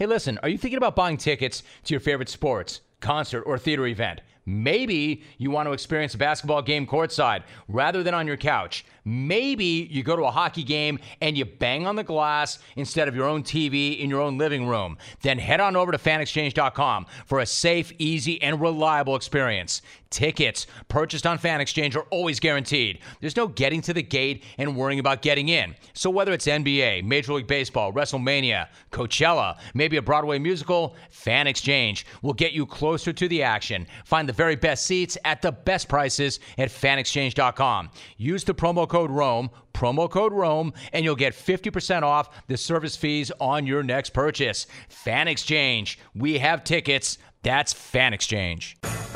Hey, listen, are you thinking about buying tickets to your favorite sports, concert, or theater event? Maybe you want to experience a basketball game courtside rather than on your couch. Maybe you go to a hockey game and you bang on the glass instead of your own TV in your own living room. Then head on over to fanexchange.com for a safe, easy, and reliable experience. Tickets purchased on FanExchange are always guaranteed. There's no getting to the gate and worrying about getting in. So whether it's NBA, Major League Baseball, WrestleMania, Coachella, maybe a Broadway musical, FanExchange will get you closer to the action. Find the very best seats at the best prices at fanexchange.com. Use the promo code ROME, and you'll get 50% off the service fees on your next purchase. FanExchange. We have tickets. That's FanExchange.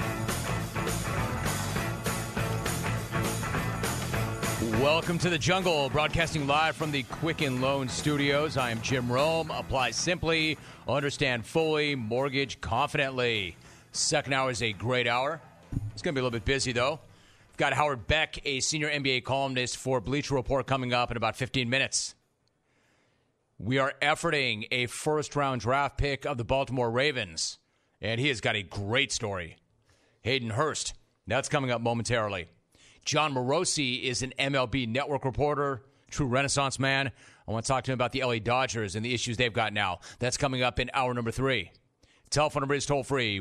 Welcome to the jungle, broadcasting live from the Quicken Loan Studios. I am Jim Rome. Apply simply, understand fully, mortgage confidently. Second hour is a great hour. It's going to be a little bit busy, though. We've got Howard Beck, a senior NBA columnist for Bleacher Report, coming up in about 15 minutes. We are efforting a first-round draft pick of the Baltimore Ravens, and he has got a great story. Hayden Hurst, that's coming up momentarily. John Morosi is an MLB Network reporter, true Renaissance man. I want to talk to him about the LA Dodgers and the issues they've got now. That's coming up in hour number 3. Telephone number is toll-free,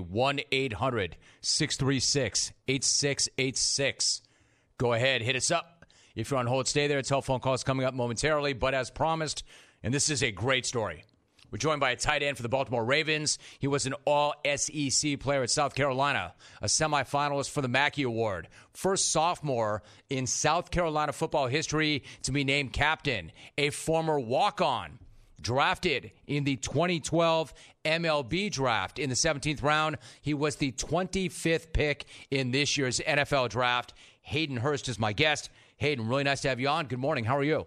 1-800-636-8686. Go ahead, hit us up. If you're on hold, stay there. Telephone call is coming up momentarily. But as promised, and this is a great story, we're joined by a tight end for the Baltimore Ravens. He was an all-SEC player at South Carolina, a semifinalist for the Mackey Award, first sophomore in South Carolina football history to be named captain, a former walk-on, drafted in the 2012 MLB draft in the 17th round. He was the 25th pick in this year's NFL draft. Hayden Hurst is my guest. Hayden, really nice to have you on. Good morning. How are you?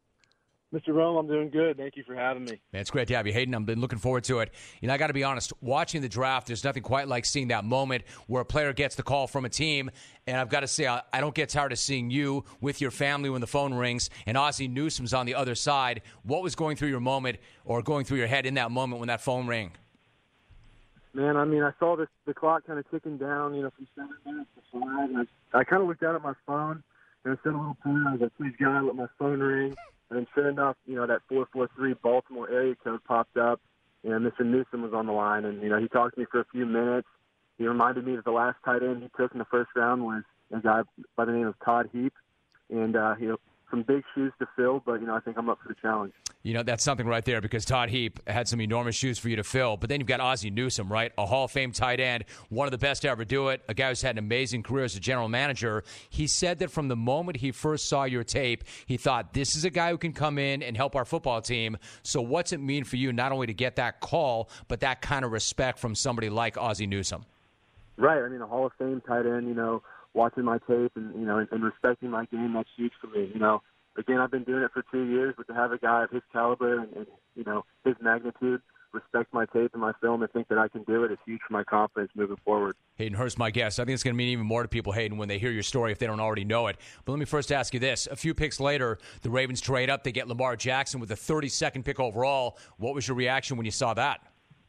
Mr. Rome, I'm doing good. Thank you for having me. Man, it's great to have you, Hayden. I've been looking forward to it. You know, I got to be honest, watching the draft, there's nothing quite like seeing that moment where a player gets the call from a team. And I've got to say, I don't get tired of seeing you with your family when the phone rings and Ozzie Newsome's on the other side. What was going through your moment or going through your head in that moment when that phone rang? Man, I mean, I saw the clock kind of ticking down, from 7 minutes to 5. And I kind of looked down at my phone, and I said a little prayer. I was like, please, God, let my phone ring. And then sure enough, that 443 Baltimore area code popped up, and Mr. Newsome was on the line. And, he talked to me for a few minutes. He reminded me that the last tight end he took in the first round was a guy by the name of Todd Heap. And, some big shoes to fill, but, I think I'm up for the challenge. That's something right there because Todd Heap had some enormous shoes for you to fill. But then you've got Ozzie Newsome, right? A Hall of Fame tight end, one of the best to ever do it, a guy who's had an amazing career as a general manager. He said that from the moment he first saw your tape, he thought, this is a guy who can come in and help our football team. So what's it mean for you not only to get that call, but that kind of respect from somebody like Ozzie Newsome? Right. I mean, a Hall of Fame tight end, watching my tape and, and respecting my game, that's huge for me, Again, I've been doing it for 2 years, but to have a guy of his caliber and his magnitude respect my tape and my film and think that I can do it is huge for my confidence moving forward. Hayden Hurst, my guest. I think it's going to mean even more to people, Hayden, when they hear your story if they don't already know it. But let me first ask you this. A few picks later, the Ravens trade up. They get Lamar Jackson with the 32nd pick overall. What was your reaction when you saw that?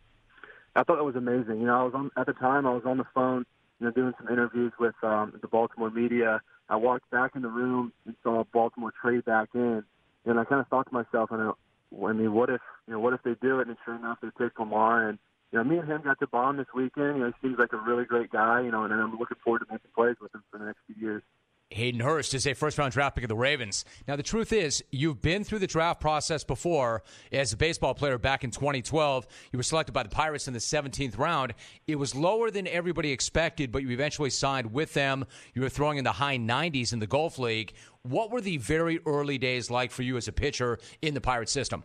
I thought it was amazing. At the time, I was on the phone, doing some interviews with the Baltimore media. I walked back in the room and saw Baltimore trade back in, and I kind of thought to myself, what if they do it? And sure enough, they picked Lamar, and me and him got to bond this weekend. He seems like a really great guy, and I'm looking forward to making plays with him for the next few years. Hayden Hurst is a first-round draft pick of the Ravens. Now, the truth is, you've been through the draft process before as a baseball player back in 2012. You were selected by the Pirates in the 17th round. It was lower than everybody expected, but you eventually signed with them. You were throwing in the high 90s in the Gulf League. What were the very early days like for you as a pitcher in the Pirate system?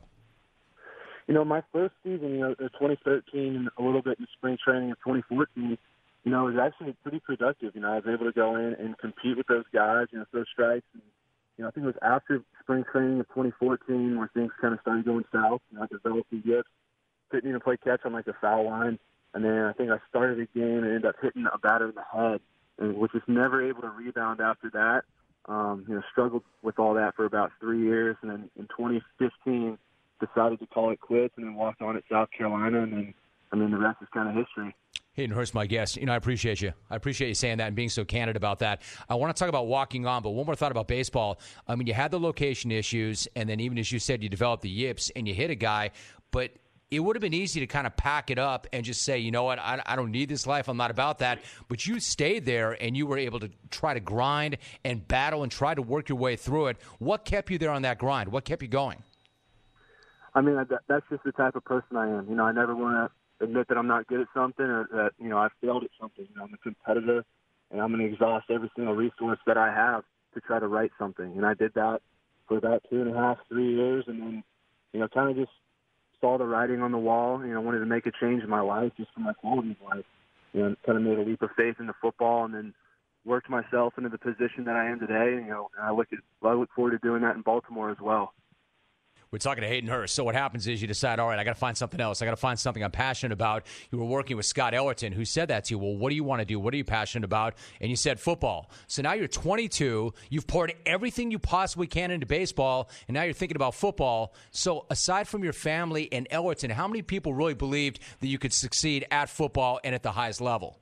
My first season, 2013 and a little bit in spring training of 2014, it was actually pretty productive. I was able to go in and compete with those guys, throw strikes. And, I think it was after spring training of 2014 where things kind of started going south. I developed the gifts, couldn't even play catch on, the foul line. And then I think I started a game and ended up hitting a batter in the head, and was just never able to rebound after that. Struggled with all that for about 3 years. And then in 2015, decided to call it quits and then walked on at South Carolina, and then, I mean, the rest is kind of history. Hayden Hurst, my guest. I appreciate you. I appreciate you saying that and being so candid about that. I want to talk about walking on, but one more thought about baseball. I mean, you had the location issues, and then even as you said, you developed the yips and you hit a guy, but it would have been easy to kind of pack it up and just say, you know what, I don't need this life. I'm not about that. But you stayed there, and you were able to try to grind and battle and try to work your way through it. What kept you there on that grind? What kept you going? I mean, that's just the type of person I am. I never want to admit that I'm not good at something or that, I failed at something. I'm a competitor, and I'm going to exhaust every single resource that I have to try to write something. And I did that for about 2.5, 3 years, and then, kind of just saw the writing on the wall. Wanted to make a change in my life, just for my quality of life. Kind of made a leap of faith into football, and then worked myself into the position that I am today. And I look forward to doing that in Baltimore as well. We're talking to Hayden Hurst. So what happens is you decide, all right, I got to find something else. I got to find something I'm passionate about. You were working with Scott Ellerton, who said that to you. Well, what do you want to do? What are you passionate about? And you said football. So now you're 22. You've poured everything you possibly can into baseball, and now you're thinking about football. So aside from your family and Ellerton, how many people really believed that you could succeed at football and at the highest level?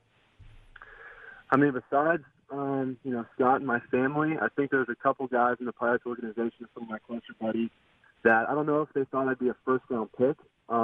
I mean, besides Scott and my family, I think there's a couple guys in the Pirates organization, some of my closer buddies, that I don't know if they thought I'd be a first-round pick,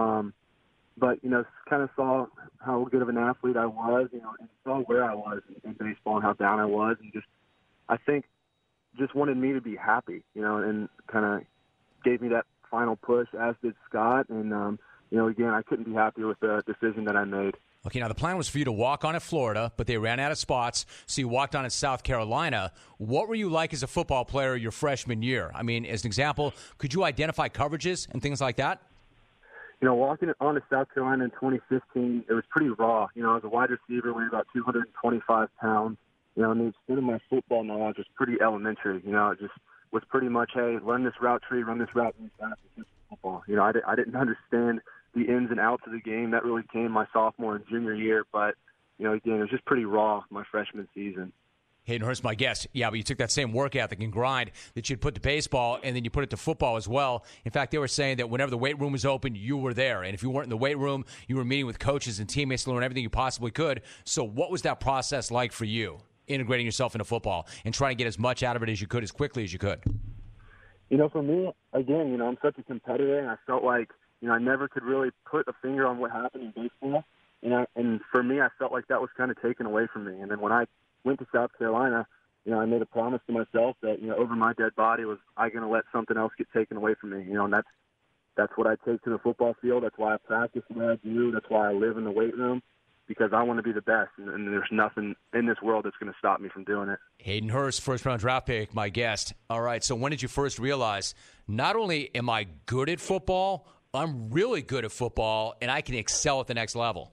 but, kind of saw how good of an athlete I was, and saw where I was in baseball and how down I was, and I think just wanted me to be happy, and kind of gave me that final push, as did Scott, and, again, I couldn't be happier with the decision that I made. Okay, now the plan was for you to walk on at Florida, but they ran out of spots, so you walked on at South Carolina. What were you like as a football player your freshman year? I mean, as an example, could you identify coverages and things like that? Walking on to South Carolina in 2015, it was pretty raw. I was a wide receiver, weighed about 225 pounds. And the extent of my football knowledge was pretty elementary. It just was pretty much, hey, run this route tree, run this route, and that's just football. I didn't understand the ins and outs of the game. That really came my sophomore and junior year. But, again, it was just pretty raw my freshman season. Hayden Hurst, my guest. Yeah, but you took that same work ethic and grind that you'd put to baseball, and then you put it to football as well. In fact, they were saying that whenever the weight room was open, you were there. And if you weren't in the weight room, you were meeting with coaches and teammates to learn everything you possibly could. So what was that process like for you, integrating yourself into football and trying to get as much out of it as you could, as quickly as you could? For me, again, I'm such a competitor, and I felt like, I never could really put a finger on what happened in baseball. And for me, I felt like that was kind of taken away from me. And then when I went to South Carolina, I made a promise to myself that, over my dead body was I going to let something else get taken away from me. And that's what I take to the football field. That's why I practice the way I do. That's why I live in the weight room, because I want to be the best. And there's nothing in this world that's going to stop me from doing it. Hayden Hurst, first-round draft pick, my guest. All right, so when did you first realize, not only am I good at football, I'm really good at football, and I can excel at the next level?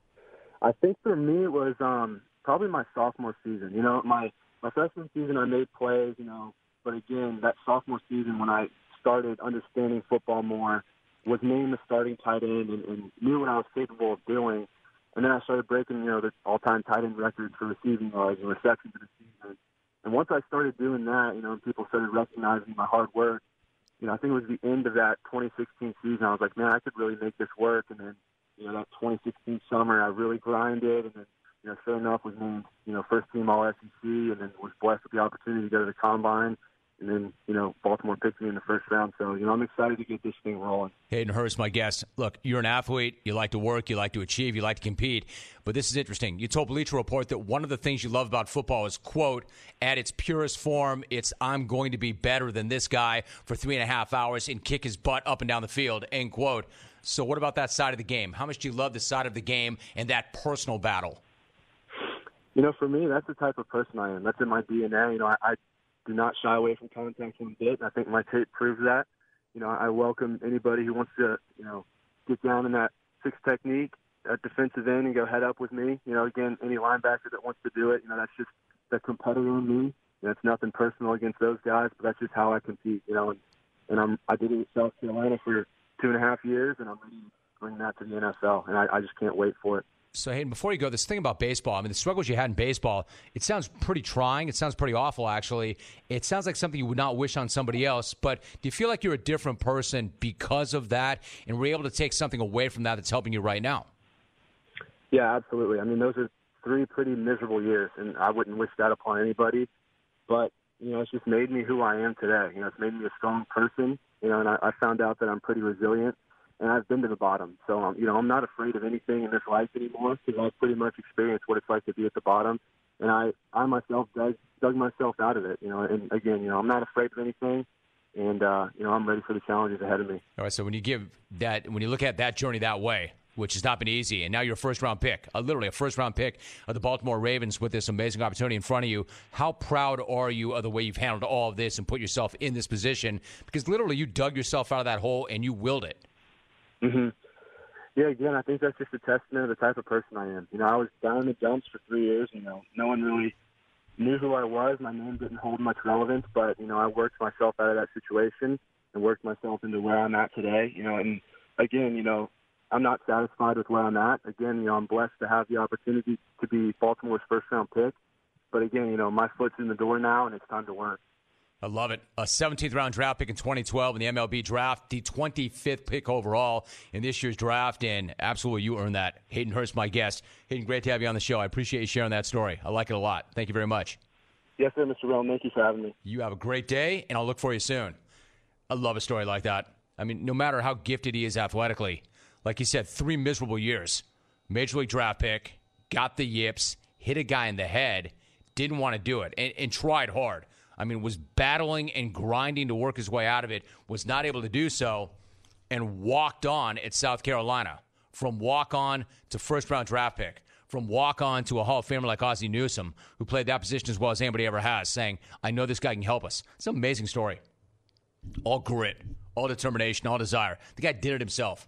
I think for me it was probably my sophomore season. My freshman season I made plays, but again, that sophomore season when I started understanding football more, was named the starting tight end and knew what I was capable of doing. And then I started breaking, the all-time tight end records for receiving yards and receptions in the season. And once I started doing that, and people started recognizing my hard work, I think it was the end of that 2016 season. I was like, man, I could really make this work. And then, that 2016 summer, I really grinded. And then, sure enough, was named, first team All-SEC, and then was blessed with the opportunity to go to the Combine. And then, Baltimore picked me in the first round. So, I'm excited to get this thing rolling. Hayden Hurst, my guest. Look, you're an athlete. You like to work. You like to achieve. You like to compete. But this is interesting. You told Bleacher Report that one of the things you love about football is, quote, at its purest form, it's I'm going to be better than this guy for 3.5 hours and kick his butt up and down the field, end quote. So what about that side of the game? How much do you love the side of the game and that personal battle? For me, that's the type of person I am. That's in my DNA. I do not shy away from contact one bit. I think my tape proves that. I welcome anybody who wants to, get down in that six technique at defensive end and go head up with me. Again, any linebacker that wants to do it, that's just the competitor in me. It's nothing personal against those guys, but that's just how I compete, and I did it at South Carolina for 2.5 years, and I'm ready to bring that to the NFL, and I just can't wait for it. So, Hayden, before you go, this thing about baseball, I mean, the struggles you had in baseball, it sounds pretty trying. It sounds pretty awful, actually. It sounds like something you would not wish on somebody else. But do you feel like you're a different person because of that and were able to take something away from that that's helping you right now? Yeah, absolutely. I mean, those are 3 pretty miserable years, and I wouldn't wish that upon anybody. But, it's just made me who I am today. It's made me a strong person, and I found out that I'm pretty resilient. And I've been to the bottom. So, I'm not afraid of anything in this life anymore because I've pretty much experienced what it's like to be at the bottom. And I myself dug myself out of it, and again, I'm not afraid of anything. And, I'm ready for the challenges ahead of me. All right, so when you look at that journey that way, which has not been easy, and now you're a first-round pick, literally a first-round pick of the Baltimore Ravens with this amazing opportunity in front of you, how proud are you of the way you've handled all of this and put yourself in this position? Because literally you dug yourself out of that hole and you willed it. Mm-hmm. Yeah, again, I think that's just a testament of the type of person I am. I was down in the dumps for 3 years. No one really knew who I was. My name didn't hold much relevance, but, I worked myself out of that situation and worked myself into where I'm at today. And again, I'm not satisfied with where I'm at. Again, I'm blessed to have the opportunity to be Baltimore's first-round pick. But again, my foot's in the door now, and it's time to work. I love it. A 17th round draft pick in 2012 in the MLB draft, the 25th pick overall in this year's draft, and absolutely you earned that. Hayden Hurst, my guest. Hayden, great to have you on the show. I appreciate you sharing that story. I like it a lot. Thank you very much. Yes, sir, Mr. Realm. Thank you for having me. You have a great day, and I'll look for you soon. I love a story like that. I mean, no matter how gifted he is athletically, like he said, 3 miserable years. Major League draft pick, got the yips, hit a guy in the head, didn't want to do it, and tried hard. I mean, was battling and grinding to work his way out of it, was not able to do so, and walked on at South Carolina. From walk-on to first-round draft pick. From walk-on to a Hall of Famer like Ozzie Newsome, who played that position as well as anybody ever has, saying, I know this guy can help us. It's an amazing story. All grit, all determination, all desire. The guy did it himself.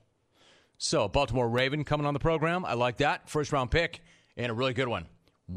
So, Baltimore Raven coming on the program. I like that. First-round pick, and a really good one.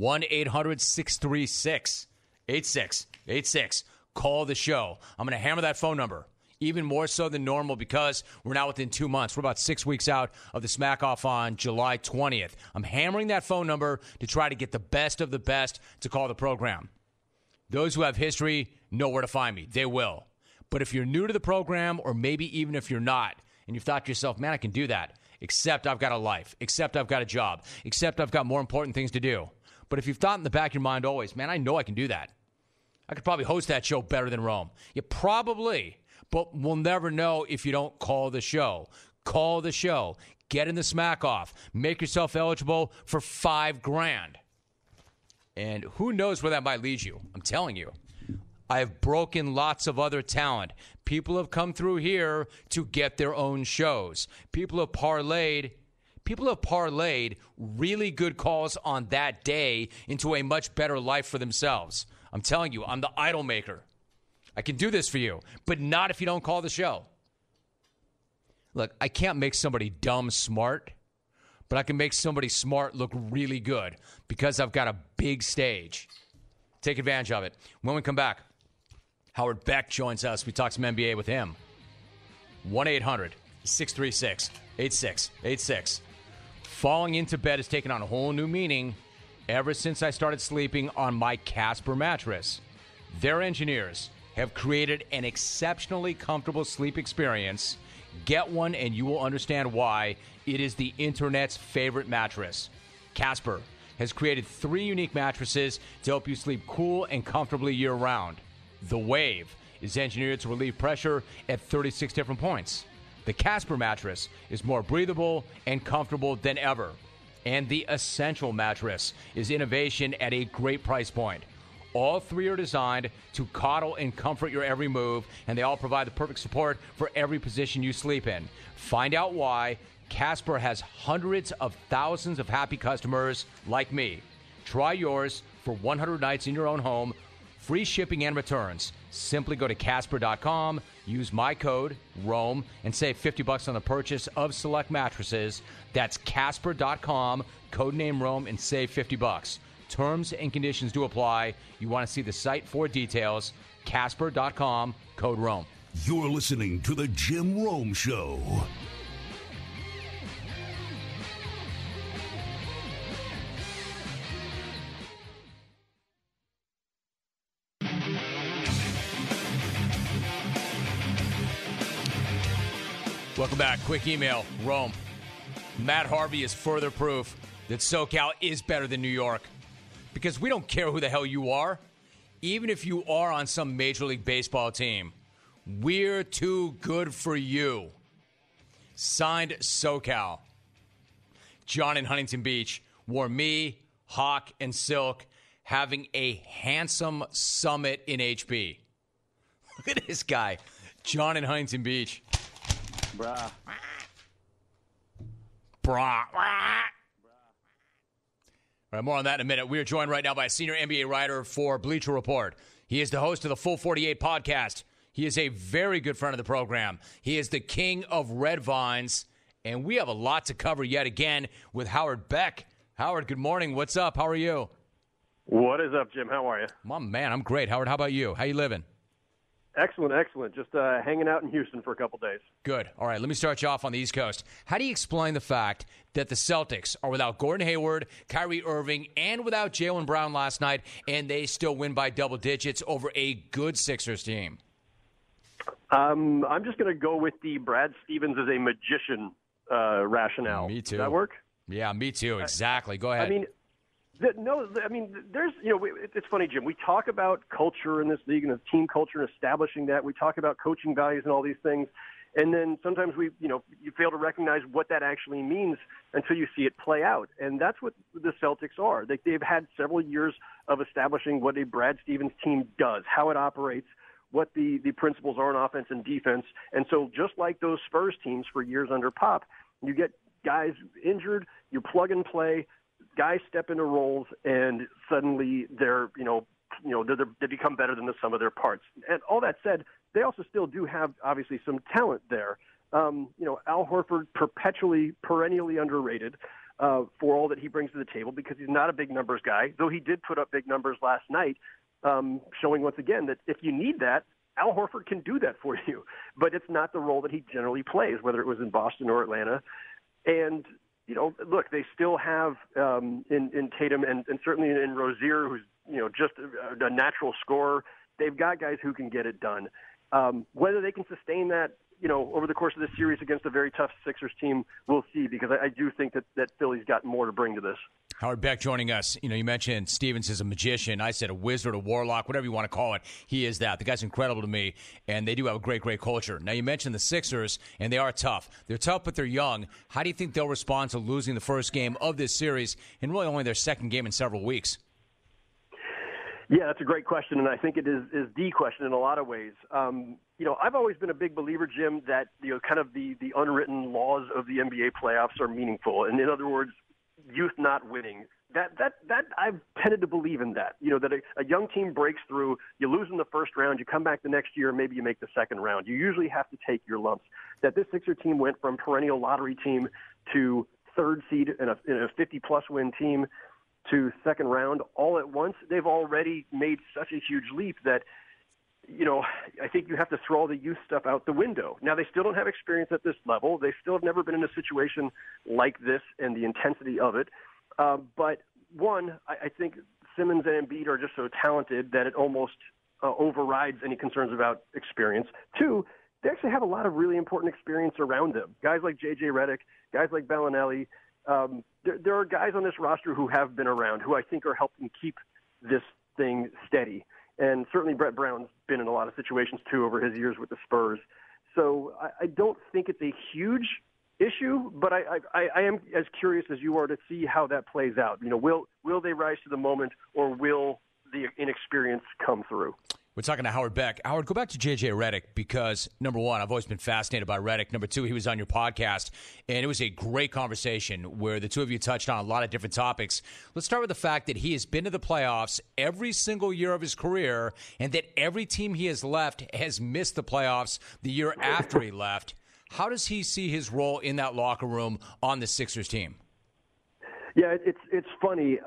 1-800-636-8686. Call the show. I'm going to hammer that phone number, even more so than normal because we're now within 2 months. We're about 6 weeks out of the Smack Off on July 20th. I'm hammering that phone number to try to get the best of the best to call the program. Those who have history know where to find me. They will. But if you're new to the program, or maybe even if you're not, and you've thought to yourself, man, I can do that, except I've got a life, except I've got a job, except I've got more important things to do. But if you've thought in the back of your mind always, man, I know I can do that. I could probably host that show better than Rome. You probably, but we'll never know if you don't call the show. Call the show. Get in the Smack Off. Make yourself eligible for $5,000. And who knows where that might lead you? I'm telling you. I have broken lots of other talent. People have come through here to get their own shows. People have parlayed really good calls on that day into a much better life for themselves. I'm telling you, I'm the idol maker. I can do this for you, but not if you don't call the show. Look, I can't make somebody dumb smart, but I can make somebody smart look really good because I've got a big stage. Take advantage of it. When we come back, Howard Beck joins us. We talk some NBA with him. 1-800-636-8686. Falling into bed has taken on a whole new meaning ever since I started sleeping on my Casper mattress. Their engineers have created an exceptionally comfortable sleep experience. Get one and you will understand why it is the internet's favorite mattress. Casper has created 3 unique mattresses to help you sleep cool and comfortably year-round. The Wave is engineered to relieve pressure at 36 different points. The Casper mattress is more breathable and comfortable than ever. And the Essential mattress is innovation at a great price point. All 3 are designed to coddle and comfort your every move, and they all provide the perfect support for every position you sleep in. Find out why Casper has hundreds of thousands of happy customers like me. Try yours for 100 nights in your own home. Free shipping and returns. Simply go to Casper.com, use my code, ROAM, and save $50 on the purchase of select mattresses. That's Casper.com, codename ROAM, and save $50. Terms and conditions do apply. You want to see the site for details. Casper.com, code ROAM. You're listening to The Jim Rome Show. Welcome back. Quick email, Rome. Matt Harvey is further proof that SoCal is better than New York. Because we don't care who the hell you are. Even if you are on some Major League Baseball team, we're too good for you. Signed, SoCal. John in Huntington Beach wore me, Hawk, and Silk having a handsome summit in HB. Look at this guy. John in Huntington Beach. Brah. Brah. All right, more on that in a minute. We are joined right now by a senior NBA writer for Bleacher Report. He is the host of the Full 48 podcast. He is a very good friend of the program. He is the king of red vines, and we have a lot to cover yet again with Howard Beck. Howard, good morning. What's up? How are you? What is up, Jim? How are you? My man, I'm great. Howard, how about you? How you living? Excellent, excellent. Just hanging out in Houston for a couple days. Good. All right, let me start you off on the East Coast. How do you explain the fact that the Celtics are without Gordon Hayward, Kyrie Irving, and without Jaylen Brown last night, and they still win by double digits over a good Sixers team? I'm just going to go with the Brad Stevens is a magician rationale. Me too. Does that work? Yeah, me too. Exactly. Go ahead. There's, it's funny, Jim. We talk about culture in this league and the team culture and establishing that. We talk about coaching values and all these things. And then sometimes you fail to recognize what that actually means until you see it play out. And that's what the Celtics are. They've had several years of establishing what a Brad Stevens team does, how it operates, what the principles are on offense and defense. And so just like those Spurs teams for years under Pop, you get guys injured, you plug and play, guys step into roles, and suddenly they become better than the sum of their parts. And all that said, they also still do have obviously some talent there. Al Horford perennially underrated for all that he brings to the table because he's not a big numbers guy, though he did put up big numbers last night, showing once again that if you need that, Al Horford can do that for you. But it's not the role that he generally plays, whether it was in Boston or Atlanta. And look, they still have in Tatum and certainly in Rozier, who's just a natural scorer. They've got guys who can get it done. Whether they can sustain that, over the course of this series against a very tough Sixers team, we'll see. Because I do think that Philly's got more to bring to this. Howard Beck joining us. You mentioned Stevens is a magician. I said a wizard, a warlock, whatever you want to call it. He is that. The guy's incredible to me, and they do have a great, great culture. Now, you mentioned the Sixers, and they are tough. They're tough, but they're young. How do you think they'll respond to losing the first game of this series and really only their second game in several weeks? Yeah, that's a great question, and I think it is the question in a lot of ways. I've always been a big believer, Jim, that kind of the unwritten laws of the NBA playoffs are meaningful, and in other words, youth not winning. That I've tended to believe in that. That a young team breaks through, you lose in the first round, you come back the next year, maybe you make the second round. You usually have to take your lumps. That this Sixer team went from perennial lottery team to third seed in a 50-plus win team to second round all at once. They've already made such a huge leap that, I think you have to throw all the youth stuff out the window. Now, they still don't have experience at this level. They still have never been in a situation like this and the intensity of it. But one, I think Simmons and Embiid are just so talented that it almost overrides any concerns about experience. Two, they actually have a lot of really important experience around them. Guys like J.J. Redick, guys like Bellinelli. There are guys on this roster who have been around, who I think are helping keep this thing steady. And certainly Brett Brown's been in a lot of situations, too, over his years with the Spurs. So I don't think it's a huge issue, but I am as curious as you are to see how that plays out. Will they rise to the moment, or will the inexperience come through? We're talking to Howard Beck. Howard, go back to J.J. Redick because, number one, I've always been fascinated by Redick. Number two, he was on your podcast, and it was a great conversation where the two of you touched on a lot of different topics. Let's start with the fact that he has been to the playoffs every single year of his career and that every team he has left has missed the playoffs the year after he left. How does he see his role in that locker room on the Sixers team? Yeah, it's funny.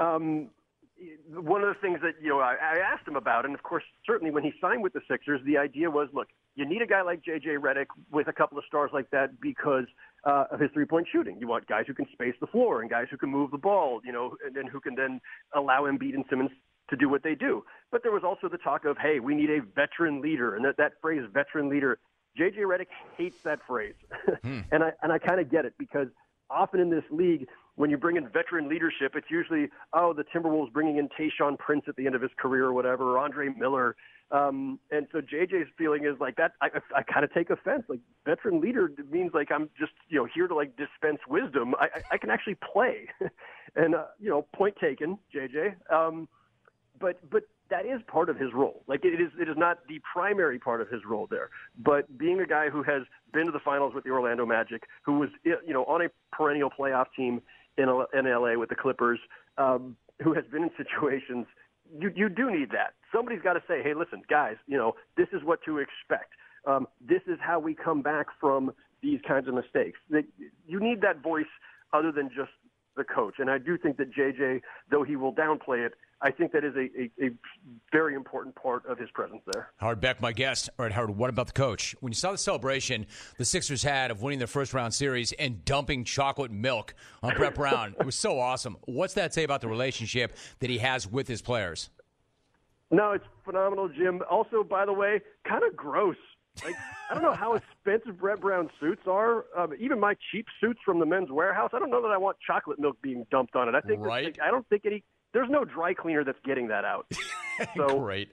One of the things that I asked him about, and of course, certainly when he signed with the Sixers, the idea was, look, you need a guy like J.J. Redick with a couple of stars like that because of his three-point shooting. You want guys who can space the floor and guys who can move the ball, and then who can then allow Embiid and Simmons to do what they do. But there was also the talk of, hey, we need a veteran leader, and that phrase "veteran leader" J.J. Redick hates that phrase, and I kind of get it, because often in this league, when you bring in veteran leadership, it's usually, the Timberwolves bringing in Tayshaun Prince at the end of his career or whatever, or Andre Miller. And so JJ's feeling is like that. I kind of take offense. Like, veteran leader means like I'm just, here to like dispense wisdom. I can actually play, and point taken, JJ. But that is part of his role. Like, it is not the primary part of his role there. But being a guy who has been to the finals with the Orlando Magic, who was on a perennial playoff team in LA with the Clippers, who has been in situations, you do need that. Somebody's got to say, hey, listen, guys, this is what to expect. This is how we come back from these kinds of mistakes. You need that voice other than just the coach. And I do think that JJ, though he will downplay it, I think that is a very important part of his presence there. Howard Beck, my guest. All right, Howard, what about the coach? When you saw the celebration the Sixers had of winning their first-round series and dumping chocolate milk on Brett Brown, it was so awesome. What's that say about the relationship that he has with his players? No, it's phenomenal, Jim. Also, by the way, kind of gross. Like, I don't know how expensive Brett Brown suits are. Even my cheap suits from the Men's Warehouse, I don't know that I want chocolate milk being dumped on it. I think right? I don't think there's no dry cleaner that's getting that out. So, great.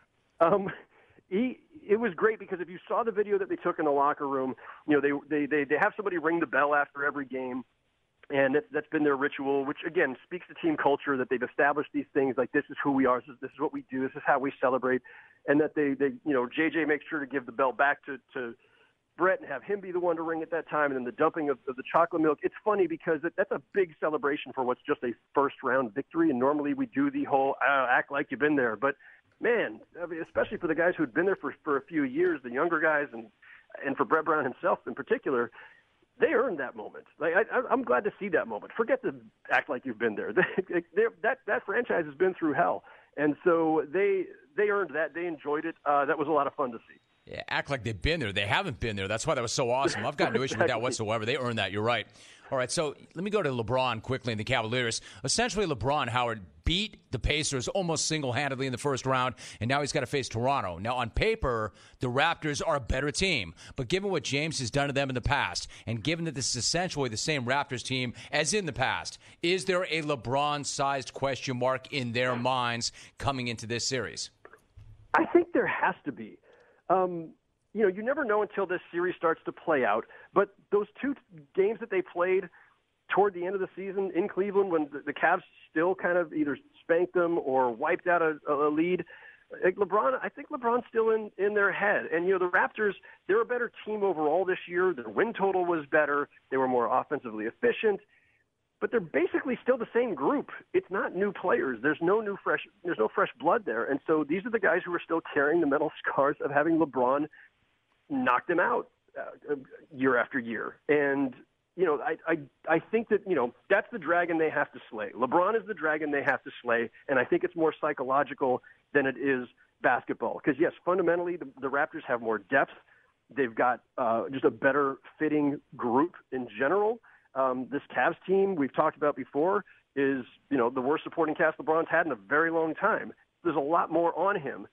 It was great, because if you saw the video that they took in the locker room, they have somebody ring the bell after every game. And that's been their ritual, which, again, speaks to team culture, that they've established these things like, this is who we are, this is what we do, this is how we celebrate, and that they JJ makes sure to give the bell back to Brett and have him be the one to ring at that time, and then the dumping of the chocolate milk. It's funny because that's a big celebration for what's just a first-round victory, and normally we do the whole act like you've been there. But, man, I mean, especially for the guys who'd been there for a few years, the younger guys, and for Brett Brown himself in particular, they earned that moment. Like, I'm glad to see that moment. Forget to act like you've been there. That franchise has been through hell, and so they earned that. They enjoyed it. That was a lot of fun to see. Yeah, act like they've been there. They haven't been there. That's why that was so awesome. I've got no issue with that whatsoever. They earned that. You're right. All right, so let me go to LeBron quickly and the Cavaliers. Essentially, LeBron, Howard, beat the Pacers almost single-handedly in the first round, and now he's got to face Toronto. Now, on paper, the Raptors are a better team, but given what James has done to them in the past, and given that this is essentially the same Raptors team as in the past, is there a LeBron-sized question mark in their minds coming into this series? I think there has to be. You never know until this series starts to play out. But those two games that they played toward the end of the season in Cleveland, when the Cavs still kind of either spanked them or wiped out a lead, like I think LeBron's still in their head. And, the Raptors, they're a better team overall this year. Their win total was better. They were more offensively efficient. But they're basically still the same group. It's not new players. There's no fresh blood there. And so these are the guys who are still carrying the mental scars of having LeBron knock them out year after year. And, I think that, that's the dragon they have to slay. LeBron is the dragon they have to slay. And I think it's more psychological than it is basketball. Because, yes, fundamentally, the Raptors have more depth. They've got just a better fitting group in general. This Cavs team we've talked about before is, the worst supporting cast LeBron's had in a very long time. There's a lot more on him.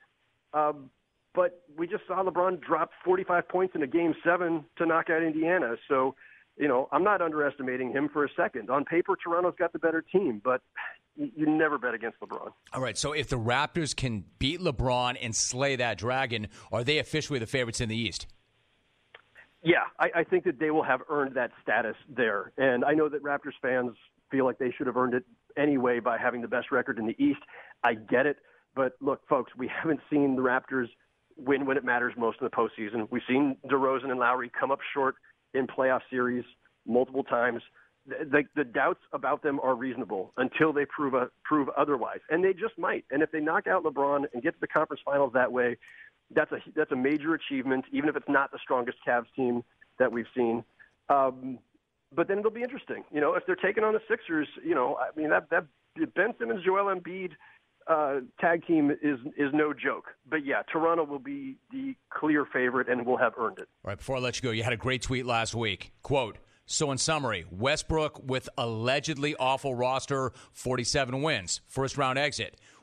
But we just saw LeBron drop 45 points in a Game 7 to knock out Indiana. So, I'm not underestimating him for a second. On paper, Toronto's got the better team, but you never bet against LeBron. All right, so if the Raptors can beat LeBron and slay that dragon, are they officially the favorites in the East? Yeah, I think that they will have earned that status there. And I know that Raptors fans feel like they should have earned it anyway by having the best record in the East. I get it. But look, folks, we haven't seen the Raptors win when it matters most in the postseason. We've seen DeRozan and Lowry come up short in playoff series multiple times. The doubts about them are reasonable until they prove otherwise. And they just might. And if they knock out LeBron and get to the conference finals that way, that's a major achievement, even if it's not the strongest Cavs team that we've seen. But then it'll be interesting. If they're taking on the Sixers, that Ben Simmons, Joel Embiid tag team is no joke. But, yeah, Toronto will be the clear favorite and will have earned it. All right, before I let you go, you had a great tweet last week. Quote, so in summary, Westbrook with allegedly awful roster, 47 wins, first-round exit.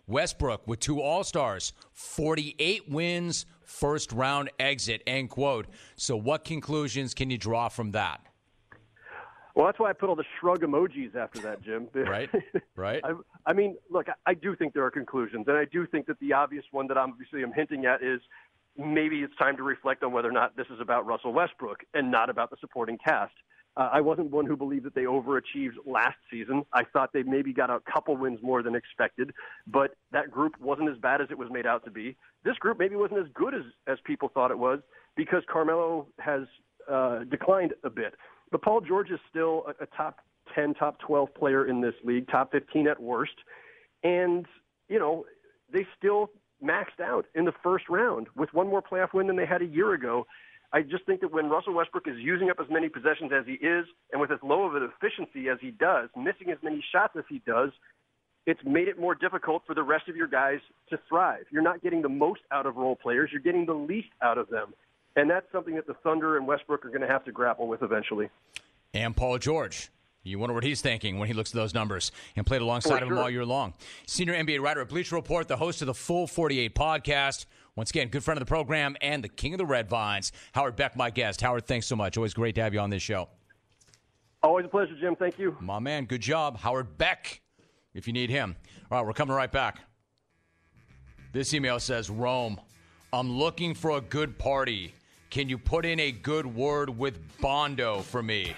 Westbrook with 2 All-Stars, 48 wins, first-round exit, end quote. So what conclusions can you draw from that? Well, that's why I put all the shrug emojis after that, Jim. Right. I mean, look, I do think there are conclusions, and I do think that the obvious one that I'm hinting at is maybe it's time to reflect on whether or not this is about Russell Westbrook and not about the supporting cast. I wasn't one who believed that they overachieved last season. I thought they maybe got a couple wins more than expected, but that group wasn't as bad as it was made out to be. This group maybe wasn't as good as people thought it was because Carmelo has declined a bit. But Paul George is still a top 10, top 12 player in this league, top 15 at worst. And, they still maxed out in the first round with one more playoff win than they had a year ago. I just think that when Russell Westbrook is using up as many possessions as he is and with as low of an efficiency as he does, missing as many shots as he does, it's made it more difficult for the rest of your guys to thrive. You're not getting the most out of role players. You're getting the least out of them. And that's something that the Thunder and Westbrook are going to have to grapple with eventually. And Paul George. You wonder what he's thinking when he looks at those numbers and played alongside of him all year long. Senior NBA writer at Bleacher Report, the host of the Full 48 podcast. Once again, good friend of the program and the king of the Red Vines, Howard Beck, my guest. Howard, thanks so much. Always great to have you on this show. Always a pleasure, Jim. Thank you. My man, good job. Howard Beck, if you need him. All right, we're coming right back. This email says, Rome, I'm looking for a good party. Can you put in a good word with Bondo for me?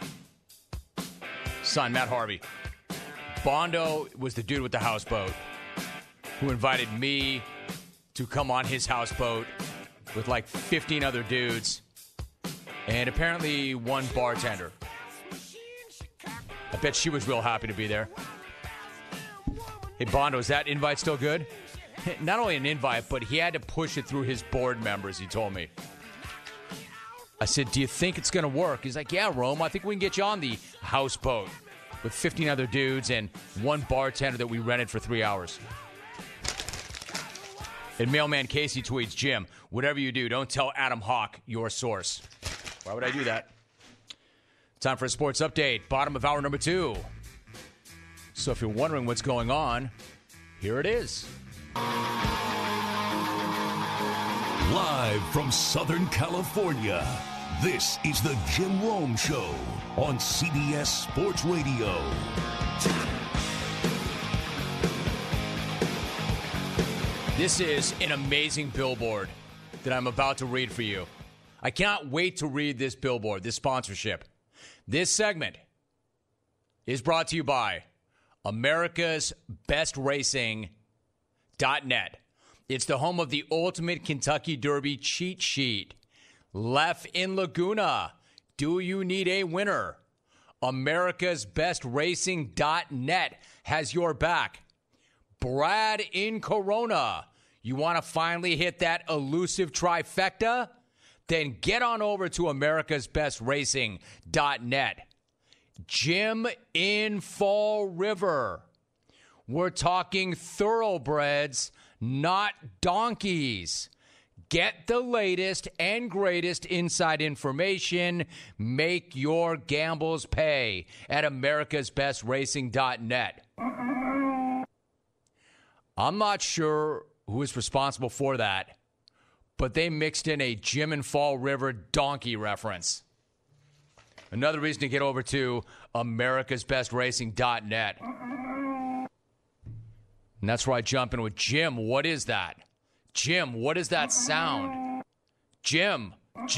Son, Matt Harvey. Bondo was the dude with the houseboat who invited me to come on his houseboat with like 15 other dudes and apparently one bartender. I bet she was real happy to be there. Hey, Bondo, is that invite still good? Not only an invite, but he had to push it through his board members, he told me. I said, do you think it's going to work? He's like, yeah, Rome, I think we can get you on the houseboat with 15 other dudes and one bartender that we rented for 3 hours. And Mailman Casey tweets, Jim, whatever you do, don't tell Adam Hawk your source. Why would I do that? Time for a sports update, bottom of hour number 2. So if you're wondering what's going on, here it is. Live from Southern California, this is the Jim Rome Show on CBS Sports Radio. This is an amazing billboard that I'm about to read for you. I cannot wait to read this billboard, this sponsorship. This segment is brought to you by America's Best Racing.net. It's the home of the ultimate Kentucky Derby cheat sheet. Left in Laguna. Do you need a winner? America's Best Racing.net has your back. Brad in Corona. You want to finally hit that elusive trifecta? Then get on over to America's Best Racing.net. Jim in Fall River. We're talking thoroughbreds, not donkeys. Get the latest and greatest inside information. Make your gambles pay at americasbestracing.net. I'm not sure who is responsible for that, but they mixed in a Jim and Fall River donkey reference. Another reason to get over to americasbestracing.net. And that's where I jump in with Jim. What is that? Jim, what is that sound? Jim.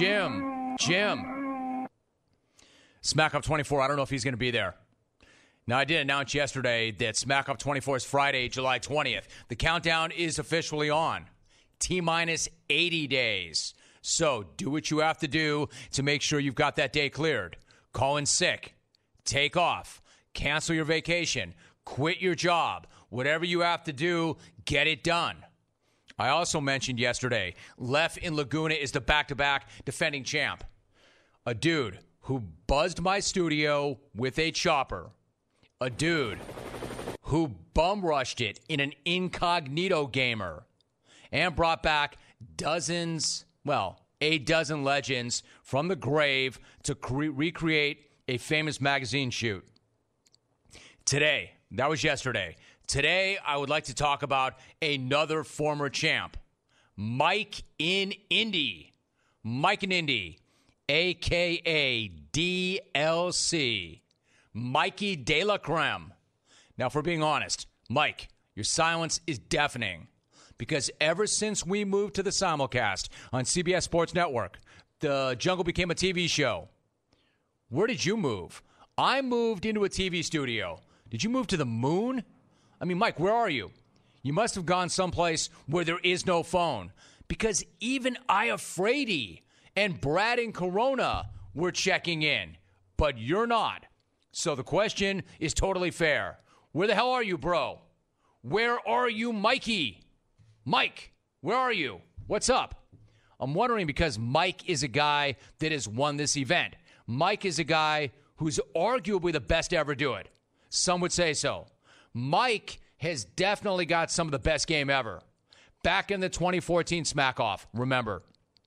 Smack Up 24, I don't know if he's going to be there. Now, I did announce yesterday that Smack Up 24 is Friday, July 20th. The countdown is officially on. T-minus 80 days. So do what you have to do to make sure you've got that day cleared. Call in sick. Take off. Cancel your vacation. Quit your job. Whatever you have to do, get it done. I also mentioned yesterday, Left in Laguna is the back-to-back defending champ. A dude who buzzed my studio with a chopper. A dude who bum-rushed it in an incognito gamer and brought back a dozen legends from the grave to recreate a famous magazine shoot. Today, that was yesterday. Today, I would like to talk about another former champ, Mike in Indy. Mike in Indy, a.k.a. DLC. Mikey De La Creme. Now, if we're being honest, Mike, your silence is deafening. Because ever since we moved to the simulcast on CBS Sports Network, the Jungle became a TV show. Where did you move? I moved into a TV studio. Did you move to the moon? I mean, Mike, where are you? You must have gone someplace where there is no phone. Because even Iafrady and Brad and Corona were checking in. But you're not. So the question is totally fair. Where the hell are you, bro? Where are you, Mikey? Mike, where are you? What's up? I'm wondering because Mike is a guy that has won this event. Mike is a guy who's arguably the best to ever do it. Some would say so. Mike has definitely got some of the best game ever. Back in the 2014 Smack-Off, remember,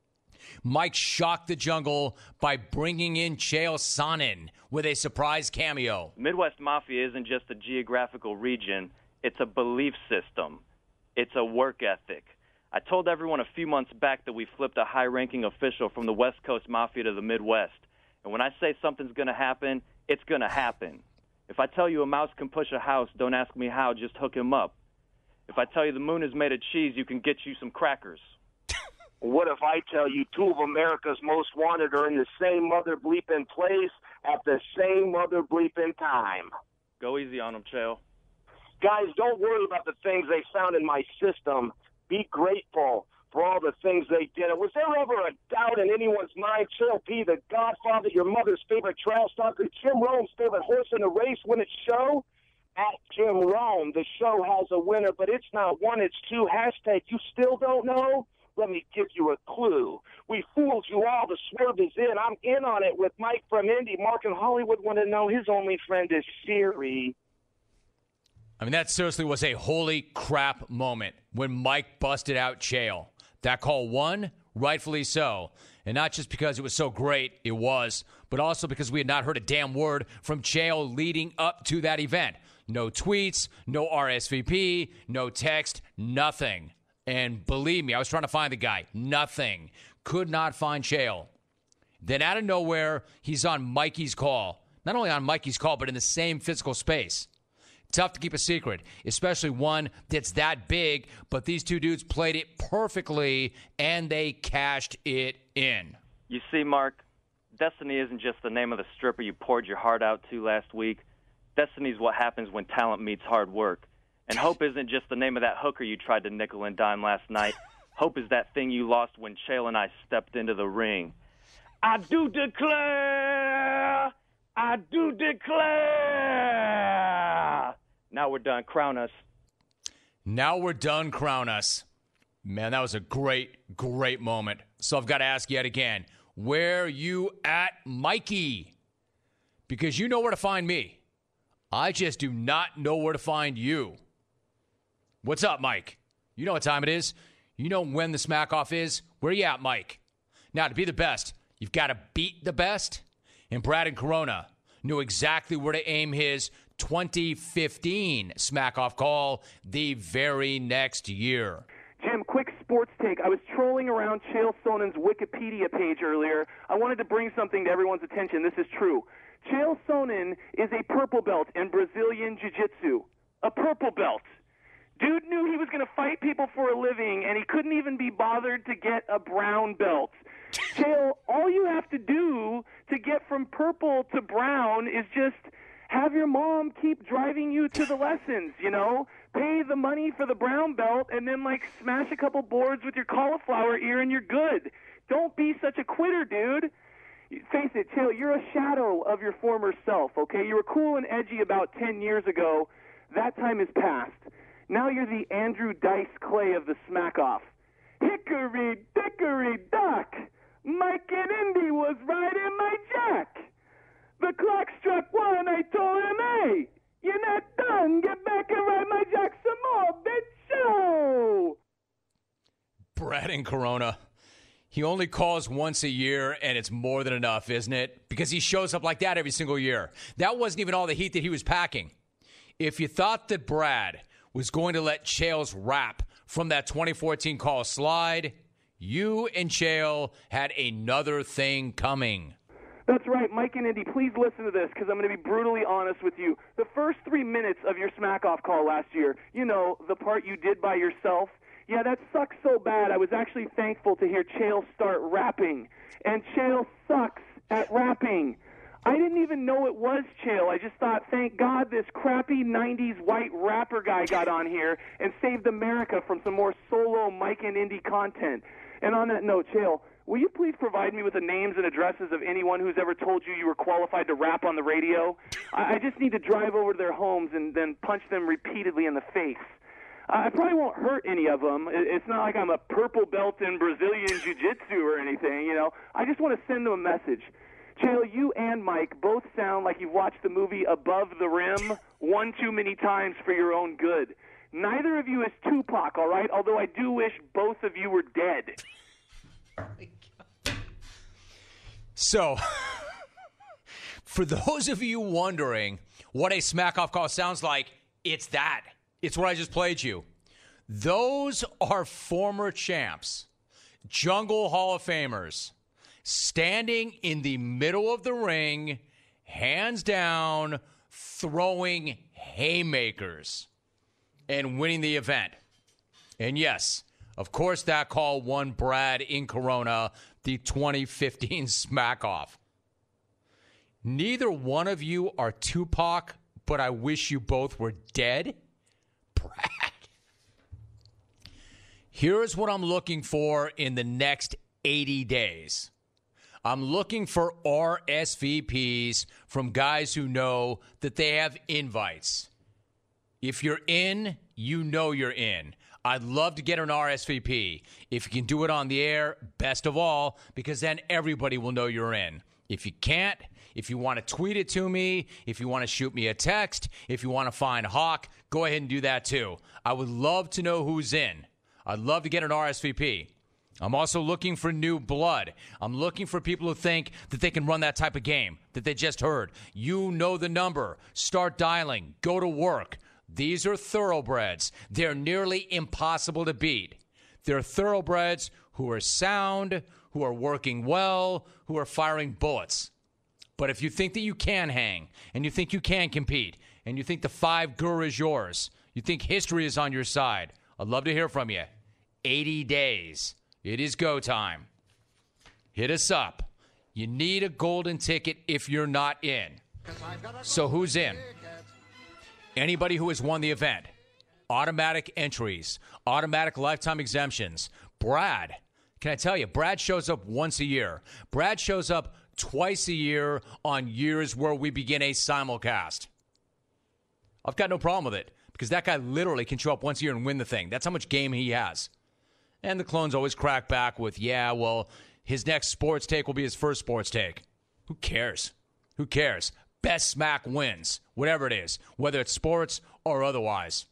Mike shocked the Jungle by bringing in Chael Sonnen with a surprise cameo. Midwest Mafia isn't just a geographical region. It's a belief system. It's a work ethic. I told everyone a few months back that we flipped a high-ranking official from the West Coast Mafia to the Midwest. And when I say something's going to happen, it's going to happen. If I tell you a mouse can push a house, don't ask me how, just hook him up. If I tell you the moon is made of cheese, you can get you some crackers. What if I tell you two of America's most wanted are in the same mother bleeping place at the same mother bleeping time? Go easy on them, Chael. Guys, don't worry about the things they found in my system. Be grateful for all the things they did. Was there ever a doubt in anyone's mind, Chael P., the Godfather, your mother's favorite trash talker, Jim Rome's favorite horse in the race when it's show? At Jim Rome, the show has a winner, but it's not one, it's two. Hashtag, you still don't know? Let me give you a clue. We fooled you all. The swerve is in. I'm in on it with Mike from Indy. Mark in Hollywood want to know his only friend is Siri. I mean, that seriously was a holy crap moment when Mike busted out Chael. That call won, rightfully so. And not just because it was so great, it was, but also because we had not heard a damn word from Chael leading up to that event. No tweets, no RSVP, no text, nothing. And believe me, I was trying to find the guy. Nothing. Could not find Chael. Then out of nowhere, he's on Mikey's call. Not only on Mikey's call, but in the same physical space. Tough to keep a secret, especially one that's that big, but these two dudes played it perfectly, and they cashed it in. You see, Mark, Destiny isn't just the name of the stripper you poured your heart out to last week. Destiny's what happens when talent meets hard work. And hope isn't just the name of that hooker you tried to nickel and dime last night. Hope is that thing you lost when Chael and I stepped into the ring. I do declare! I do declare! Now we're done. Crown us. Now we're done. Crown us. Man, that was a great, great moment. So I've got to ask yet again, where you at, Mikey? Because you know where to find me. I just do not know where to find you. What's up, Mike? You know what time it is. You know when the smack-off is. Where you at, Mike? Now, to be the best, you've got to beat the best. And Brad and Corona knew exactly where to aim his 2015 smack-off call the very next year. Jim, quick sports take. I was trolling around Chael Sonnen's Wikipedia page earlier. I wanted to bring something to everyone's attention. This is true. Chael Sonnen is a purple belt in Brazilian Jiu-Jitsu. A purple belt. Dude knew he was going to fight people for a living, and he couldn't even be bothered to get a brown belt. Chael, all you have to do to get from purple to brown is just have your mom keep driving you to the lessons, you know? Pay the money for the brown belt and then, smash a couple boards with your cauliflower ear and you're good. Don't be such a quitter, dude. Face it, Chael, you're a shadow of your former self, okay? You were cool and edgy about 10 years ago. That time is past. Now you're the Andrew Dice Clay of the smack-off. Hickory dickory dock, Mike in Indy was riding my jack. The clock struck one, I told him, hey, you're not done. Get back and ride my jack some more, bitch. Show. Brad and Corona. He only calls once a year, and it's more than enough, isn't it? Because he shows up like that every single year. That wasn't even all the heat that he was packing. If you thought that Brad was going to let Chael's rap from that 2014 call slide, you and Chael had another thing coming. That's right, Mike and Indy, please listen to this because I'm going to be brutally honest with you. The first 3 minutes of your smack-off call last year, you know, the part you did by yourself, yeah, that sucks so bad. I was actually thankful to hear Chael start rapping. And Chael sucks at rapping. I didn't even know it was Chael. I just thought, thank God this crappy 90s white rapper guy got on here and saved America from some more solo Mike and Indy content. And on that note, Chael, will you please provide me with the names and addresses of anyone who's ever told you were qualified to rap on the radio? I just need to drive over to their homes and then punch them repeatedly in the face. I probably won't hurt any of them. It's not like I'm a purple belt in Brazilian Jiu-Jitsu or anything, you know. I just want to send them a message. Chael, you and Mike both sound like you've watched the movie Above the Rim one too many times for your own good. Neither of you is Tupac, all right? Although I do wish both of you were dead. So, for those of you wondering what a smack-off call sounds like, it's that. It's what I just played you. Those are former champs, Jungle Hall of Famers, standing in the middle of the ring, hands down, throwing haymakers and winning the event. And yes, of course, that call won Brad in Corona the 2015 smack-off. Neither one of you are Tupac, but I wish you both were dead. Brad. Here's what I'm looking for in the next 80 days. I'm looking for RSVPs from guys who know that they have invites. If you're in, you know you're in. I'd love to get an RSVP. If you can do it on the air, best of all, because then everybody will know you're in. If you can't, if you want to tweet it to me, if you want to shoot me a text, if you want to find Hawk, go ahead and do that too. I would love to know who's in. I'd love to get an RSVP. I'm also looking for new blood. I'm looking for people who think that they can run that type of game that they just heard. You know the number. Start dialing. Go to work. These are thoroughbreds. They're nearly impossible to beat. They're thoroughbreds who are sound, who are working well, who are firing bullets. But if you think that you can hang, and you think you can compete, and you think the 5 Gur is yours, you think history is on your side, I'd love to hear from you. 80 days. It is go time. Hit us up. You need a golden ticket if you're not in. So who's in? Anybody who has won the event. Automatic entries. Automatic lifetime exemptions. Brad. Can I tell you, Brad shows up once a year. Brad shows up twice a year on years where we begin a simulcast. I've got no problem with it because that guy literally can show up once a year and win the thing. That's how much game he has. And the clones always crack back with, yeah, well, his next sports take will be his first sports take. Who cares? Who cares? Best smack wins, whatever it is, whether it's sports or otherwise.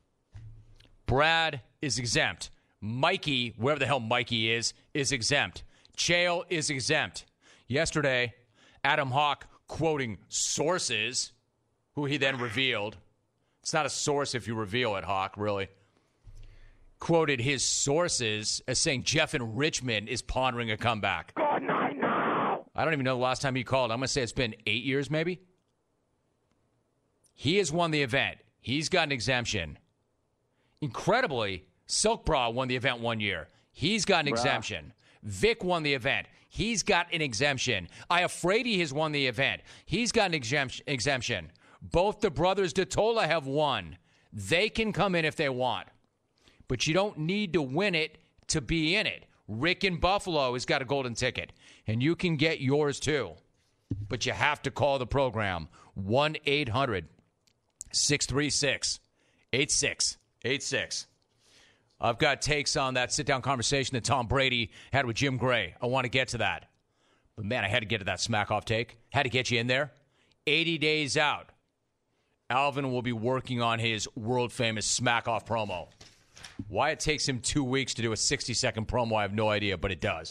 Brad is exempt. Mikey, wherever the hell Mikey is exempt. Chael is exempt. Yesterday, Adam Hawk, quoting sources, who he then revealed. It's not a source if you reveal it, Hawk, really. Quoted his sources as saying Jeff in Richmond is pondering a comeback. Good night now. I don't even know the last time he called. I'm going to say it's been 8 years, maybe. He has won the event. He's got an exemption. Incredibly, Silk Bra won the event 1 year. He's got an exemption. Vic won the event. He's got an exemption. Iafredi has won the event. He's got an exemption. Both the brothers DeTola have won. They can come in if they want. But you don't need to win it to be in it. Rick in Buffalo has got a golden ticket, and you can get yours too. But you have to call the program, 1-800-636-8686. I've got takes on that sit-down conversation that Tom Brady had with Jim Gray. I want to get to that. But, man, I had to get to that smack-off take. Had to get you in there. 80 days out, Alvin will be working on his world-famous smack-off promo. Why it takes him 2 weeks to do a 60-second promo, I have no idea, but it does.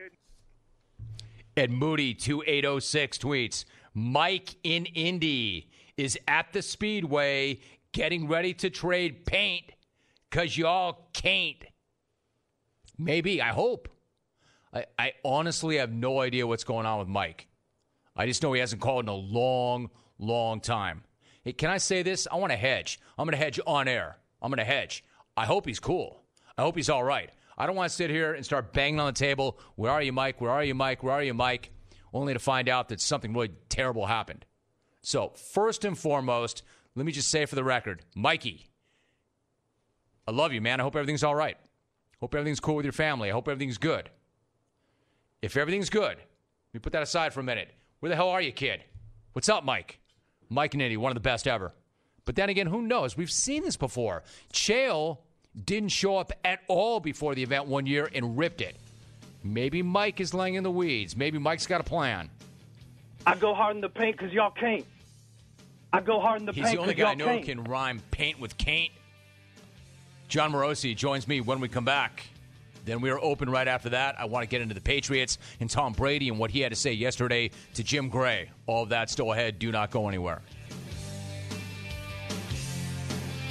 Ed Moody, 2806 tweets, Mike in Indy is at the Speedway getting ready to trade paint because y'all can't. Maybe. I hope. I honestly have no idea what's going on with Mike. I just know he hasn't called in a long, long time. Hey, can I say this? I want to hedge. I'm going to hedge on air. I'm going to hedge. I hope he's cool. I hope he's all right. I don't want to sit here and start banging on the table. Where are you, Mike? Where are you, Mike? Where are you, Mike? Only to find out that something really terrible happened. So, first and foremost, let me just say for the record, Mikey, I love you, man. I hope everything's all right. Hope everything's cool with your family. I hope everything's good. If everything's good, let me put that aside for a minute. Where the hell are you, kid? What's up, Mike? Mike Nitti, one of the best ever. But then again, who knows? We've seen this before. Chael didn't show up at all before the event one year and ripped it. Maybe Mike is laying in the weeds. Maybe Mike's got a plan. I go hard in the paint because y'all can't. I go hard in the paint He's the only because guy I y'all know who can't. can rhyme paint with caint. John Morosi joins me when we come back. Then we are open right after that. I want to get into the Patriots and Tom Brady and what he had to say yesterday to Jim Gray. All of that still ahead. Do not go anywhere.